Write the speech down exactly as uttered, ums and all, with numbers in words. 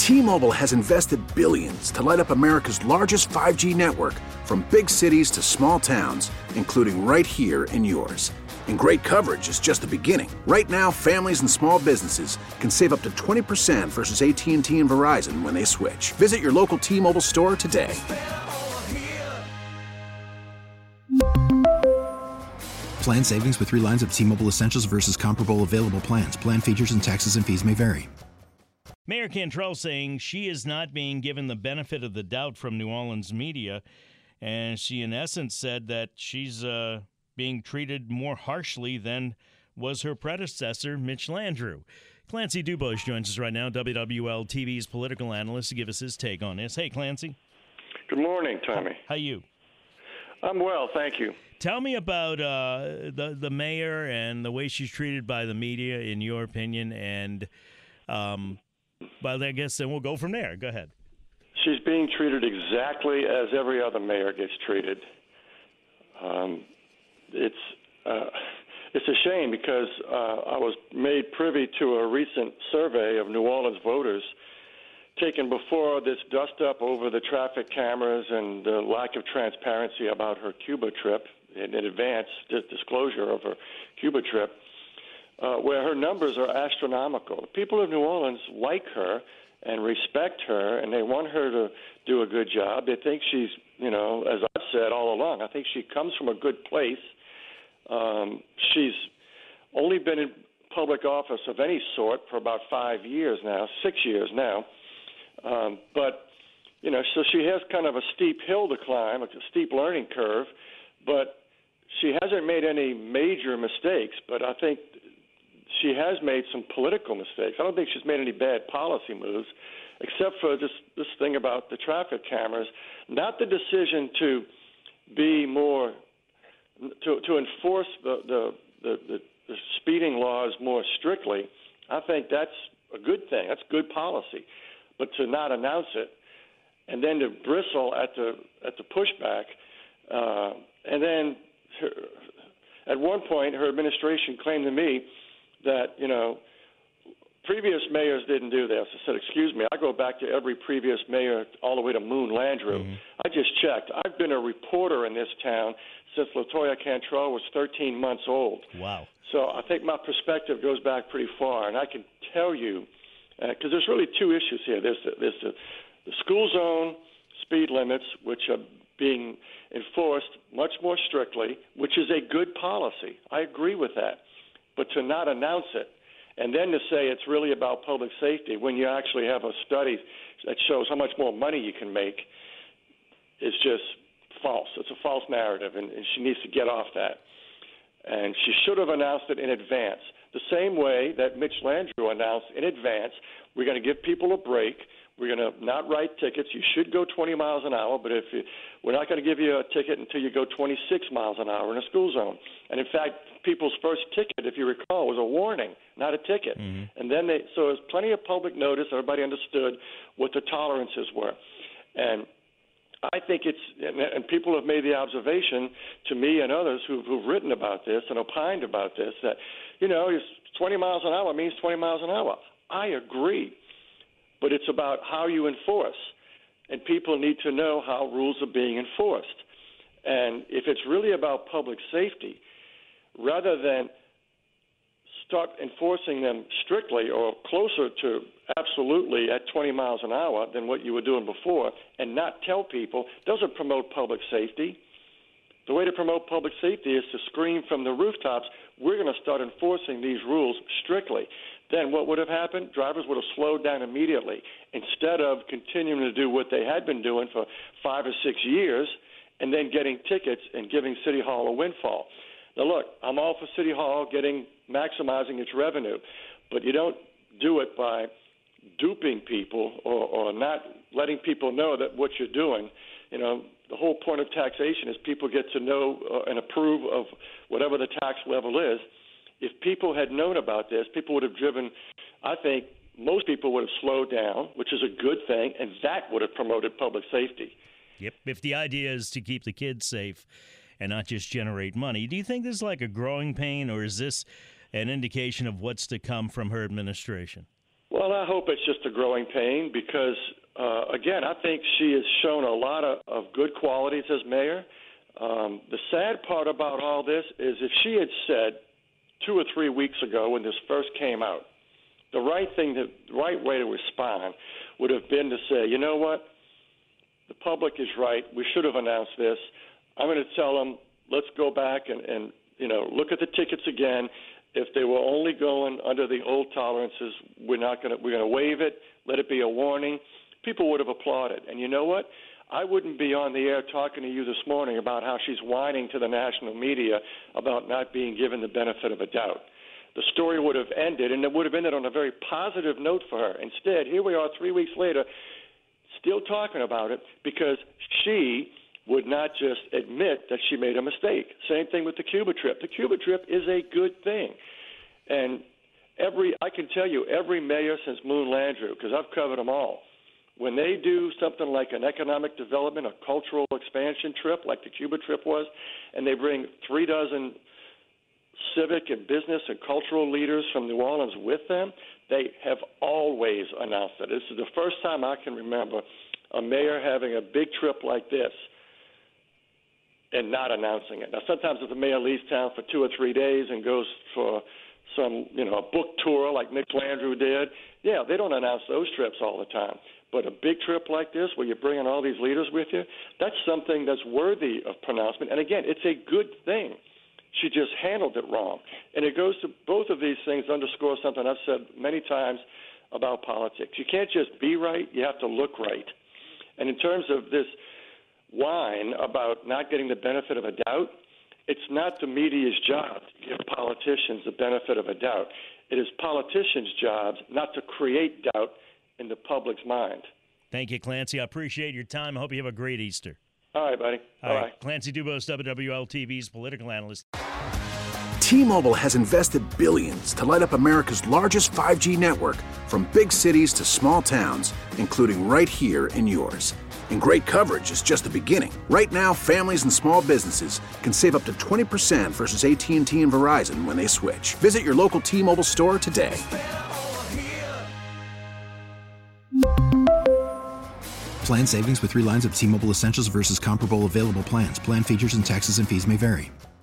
T-Mobile has invested billions to light up America's largest five G network, from big cities to small towns, including right here in yours. And great coverage is just the beginning. Right now, families and small businesses can save up to twenty percent versus A T and T and Verizon when they switch. Visit your local T-Mobile store today. Plan savings with three lines of T-Mobile Essentials versus comparable available plans. Plan features and taxes and fees may vary. Mayor Cantrell saying she is not being given the benefit of the doubt from New Orleans media, and she in essence said that she's uh, being treated more harshly than was her predecessor, Mitch Landrieu. Clancy Dubois joins us right now, W W L T V's political analyst, to give us his take on this. Hey, Clancy. Good morning, Tommy. How are you? I'm well, thank you. Tell me about uh, the the mayor and the way she's treated by the media, in your opinion, and um, well, I guess then we'll go from there. Go ahead. She's being treated exactly as every other mayor gets treated. Um, it's uh, it's a shame because uh, I was made privy to a recent survey of New Orleans voters taken before this dust-up over the traffic cameras and the lack of transparency about her Cuba trip, in, in advance disclosure of her Cuba trip, uh, where her numbers are astronomical. The people of New Orleans like her and respect her, and they want her to do a good job. They think she's, you know, as I've said all along, I think she comes from a good place. Um, she's only been in public office of any sort for about five years now, six years now. Um, but, you know, so she has kind of a steep hill to climb, a steep learning curve, but she hasn't made any major mistakes, but I think she has made some political mistakes. I don't think she's made any bad policy moves, except for this, this thing about the traffic cameras, not the decision to be more, to, to enforce the, the, the, the, the speeding laws more strictly. I think that's a good thing. That's good policy. But to not announce it, and then to bristle at the at the pushback, uh, and then her, at one point her administration claimed to me that, you know, previous mayors didn't do this. I said, excuse me, I go back to every previous mayor all the way to Moon Landrieu. Mm-hmm. I just checked. I've been a reporter in this town since LaToya Cantrell was thirteen months old. Wow. So I think my perspective goes back pretty far, and I can tell you, because uh, there's really two issues here. There's, the, there's the, the school zone speed limits, which are being enforced much more strictly, which is a good policy. I agree with that. But to not announce it and then to say it's really about public safety when you actually have a study that shows how much more money you can make is just false. It's a false narrative, and, and she needs to get off that. And she should have announced it in advance. The same way that Mitch Landrieu announced in advance, we're going to give people a break. We're going to not write tickets. You should go twenty miles an hour, but if you, we're not going to give you a ticket until you go twenty-six miles an hour in a school zone. And in fact, people's first ticket, if you recall, was a warning, not a ticket. Mm-hmm. And then they, so there's plenty of public notice. Everybody understood what the tolerances were. And I think it's, and people have made the observation to me and others who've, who've written about this and opined about this that, you know, twenty miles an hour means twenty miles an hour. I agree, but it's about how you enforce, and people need to know how rules are being enforced. And if it's really about public safety, rather than start enforcing them strictly or closer to absolutely at twenty miles an hour than what you were doing before, and not tell people, doesn't promote public safety. The way to promote public safety is to scream from the rooftops, we're going to start enforcing these rules strictly. Then what would have happened? Drivers would have slowed down immediately instead of continuing to do what they had been doing for five or six years and then getting tickets and giving City Hall a windfall. Now, look, I'm all for City Hall getting maximizing its revenue, but you don't do it by duping people or, or not letting people know that what you're doing. You know, the whole point of taxation is people get to know uh, and approve of whatever the tax level is. If people had known about this, people would have driven, I think most people would have slowed down, which is a good thing, and that would have promoted public safety. Yep. If the idea is to keep the kids safe and not just generate money, do you think this is like a growing pain, or is this an indication of what's to come from her administration? Well, I hope it's just a growing pain because, uh, again, I think she has shown a lot of, of good qualities as mayor. Um, the sad part about all this is if she had said two or three weeks ago when this first came out, the right thing, to, the right way to respond would have been to say, you know what, the public is right. We should have announced this. I'm going to tell them, let's go back and, and you know, look at the tickets again. If they were only going under the old tolerances, we're not going to we're going to waive it. Let it be a warning. People would have applauded. And you know what? I wouldn't be on the air talking to you this morning about how she's whining to the national media about not being given the benefit of a doubt. The story would have ended, and it would have ended on a very positive note for her. Instead, here we are three weeks later, still talking about it because she would not just admit that she made a mistake. Same thing with the Cuba trip. The Cuba trip is a good thing. And every I can tell you, every mayor since Moon Landrieu, because I've covered them all, when they do something like an economic development, a cultural expansion trip like the Cuba trip was, and they bring three dozen civic and business and cultural leaders from New Orleans with them, they have always announced it. This is the first time I can remember a mayor having a big trip like this and not announcing it. Now, sometimes if the mayor leaves town for two or three days and goes for some, you know, a book tour like Nick Landrieu did, yeah, they don't announce those trips all the time. But a big trip like this where you're bringing all these leaders with you, that's something that's worthy of pronouncement. And, again, it's a good thing. She just handled it wrong. And it goes to both of these things underscore something I've said many times about politics. You can't just be right. You have to look right. And in terms of this whine about not getting the benefit of a doubt, it's not the media's job to give politicians the benefit of a doubt. It is politicians' jobs not to create doubt in the public's mind. Thank you, Clancy. I appreciate your time. I hope you have a great Easter. All right, buddy. All Bye-bye. right. Clancy Dubose, W W L T V's political analyst. T-Mobile has invested billions to light up America's largest five G network, from big cities to small towns, including right here in yours. And great coverage is just the beginning. Right now, families and small businesses can save up to twenty percent versus A T and T and Verizon when they switch. Visit your local T-Mobile store today. Plan savings with three lines of T-Mobile Essentials versus comparable available plans. Plan features and taxes and fees may vary.